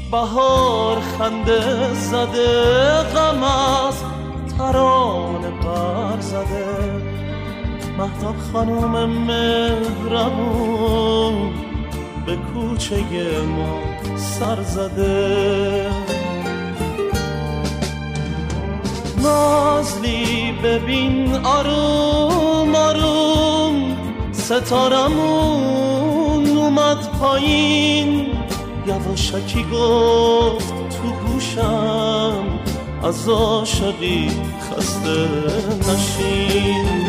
بهار خنده زده، غم از ترانه پر زده. مهتاب خانوم مهربون به کوچه ما سر زده. نازلی ببین آروم آروم، ستارمون اومد پایین. یواشکی گفت تو گوشم، از عاشقی خسته نشین.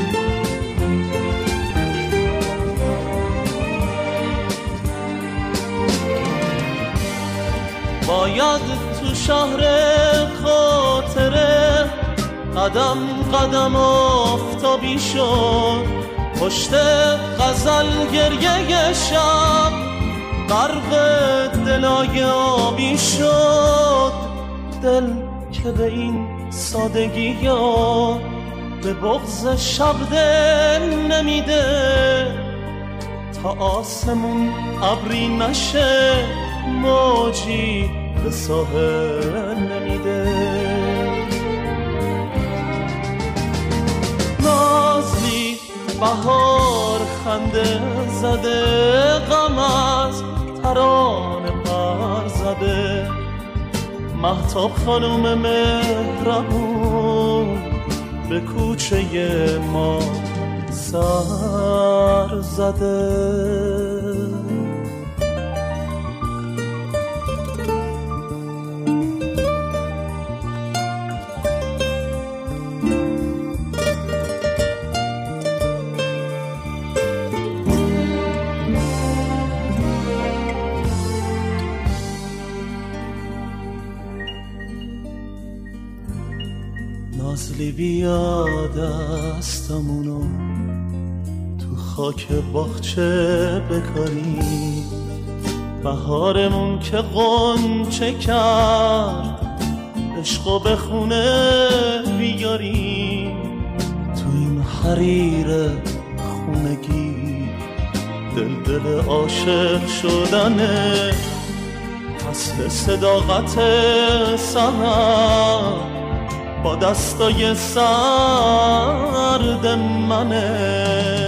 باید تو شهر خاطره قدم قدم آفتابی شد، پشت غزل گریه شب غرق دلای آبی شد. دل که به این سادگی ها به بغض شب دل نمیده، تا آسمون ابری نشه موجی به ساحل نمیده. نازلی بهار خنده زده، غم از ترانه پر زده. مهتاب خانوم مهربون به کوچه ما سر زده. نازلی بیا دستمونو تو خاک باغچه بکاری، بهارمون که غنچه کرد عشقو به خونه بیاری. تو این حریر خونگی دل عاشق شدنه، اصل صداقت سحر با دستای سرد منه.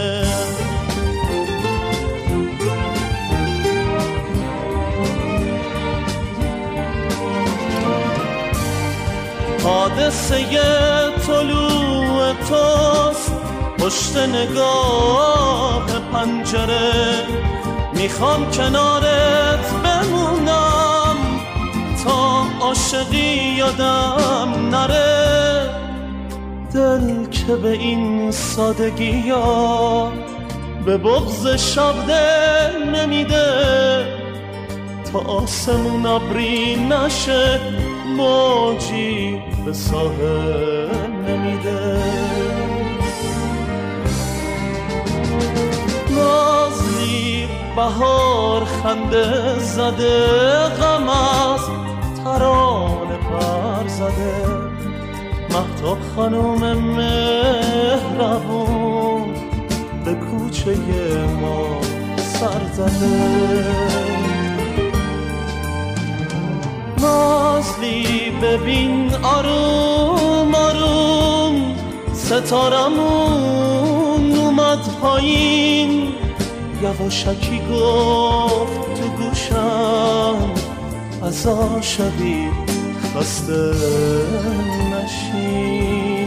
حادثه طلوع توست پشت نگاه پنجره، میخوام کنارت بمونم تا عاشقی یادم نره. دل که به این سادگی ها به بغض شب دل نمیده، تا آسمون ابری نشه موجی به ساحل نمیده. نازلی بهار خنده زده، غم از ترانه پر زده. مهتاب خانوم مهربون به کوچه ما سر زده. نازلی ببین آروم آروم، ستارمون اومد پایین. یواشکی گفت تو گوشم، از عاشقی خسته نشین.